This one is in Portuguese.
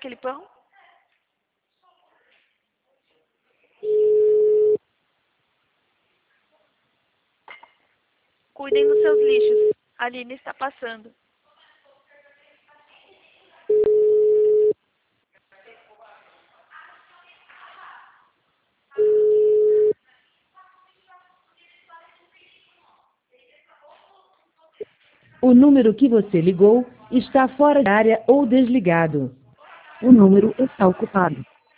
aquele pão? Cuidem dos seus lixos. A Aline está passando. O número que você ligou está fora da área ou desligado. O número está ocupado.